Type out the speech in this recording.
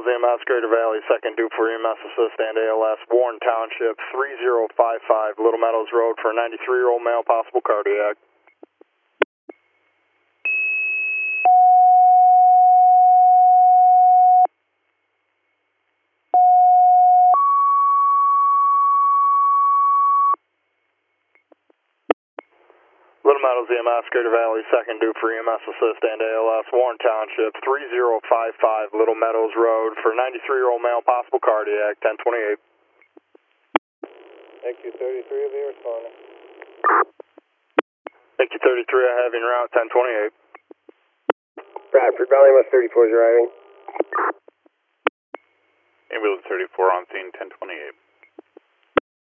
Meadows EMS, Greater Valley, second due for EMS assist and ALS, Warren Township, 3055 Little Meadows Road for a 93-year-old male, possible cardiac. Little Meadows EMS, Greater Valley, second due for EMS assist and ALS, Warren Township, 3055 Little Meadows Road for a 93-year-old male, possible cardiac, 1028. Thank you, 33 of you responding. Thank you, 33, I have you en route, 1028. Bradford, Valley West 34 is arriving. Ambulance 34 on scene, 1028.